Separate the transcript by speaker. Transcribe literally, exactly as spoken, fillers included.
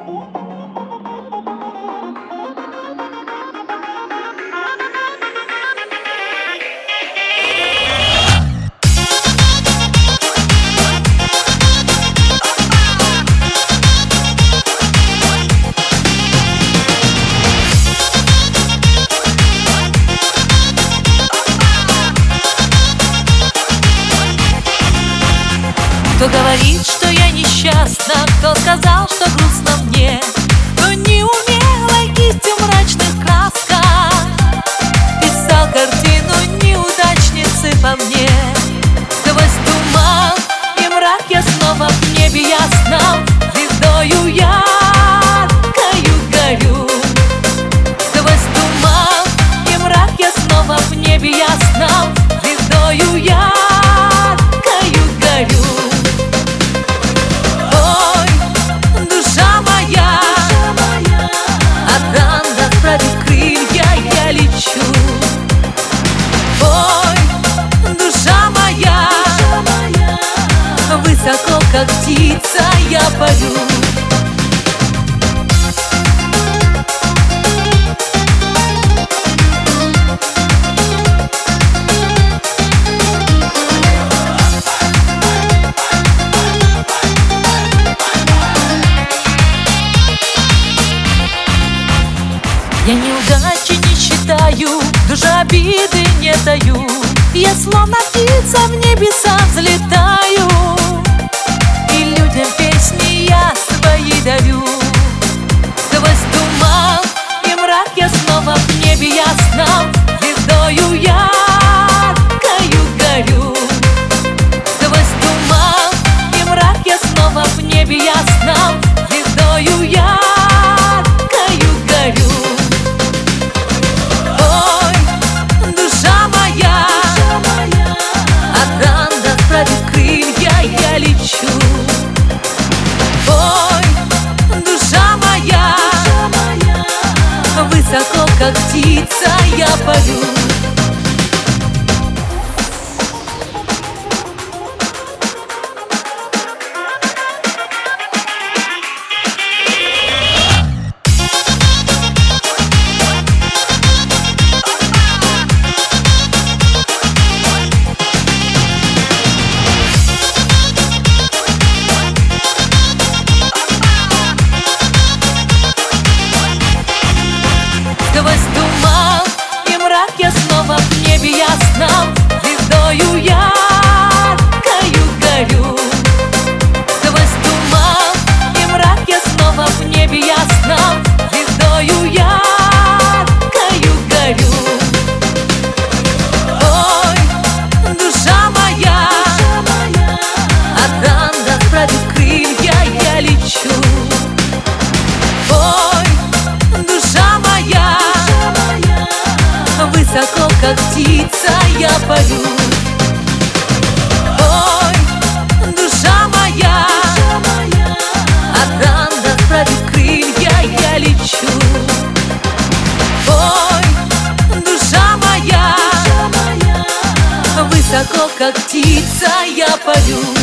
Speaker 1: Кто говорит, что я несчастна, кто сказал, что грустно мне, кто не умела кистью мрачных красках писал картину неудачницы по мне. Сквозь туман и мрак я снова в небе ясном, звездою яркою горю. Сквозь туман и мрак я снова в небе ясном, звездою яркою горю. Высоко, как птица, я парю. Я неудачи не считаю, душе обиды не даю. Я словно птица в небеса взлетаю, и людям песни я свои дарю. Сквозь туман и мрак я снова в небе ясном, звездою яркою горю. Сквозь туман и мрак я снова в небе ясном, звездою яркою горю. Я лечу. Ой, душа моя, высоко, как птица, я парю. Сквозь туман и мрак я снова в небе ясном, звездою яркою горю. Сквозь туман и мрак я снова в небе ясном, звездою яркою горю. Ой, душа моя, от ангела расправив крылья я лечу. Высоко, как птица, я парю. Ой, душа моя, от ангела расправив крылья я лечу. Ой, душа моя, высоко, как птица, я парю.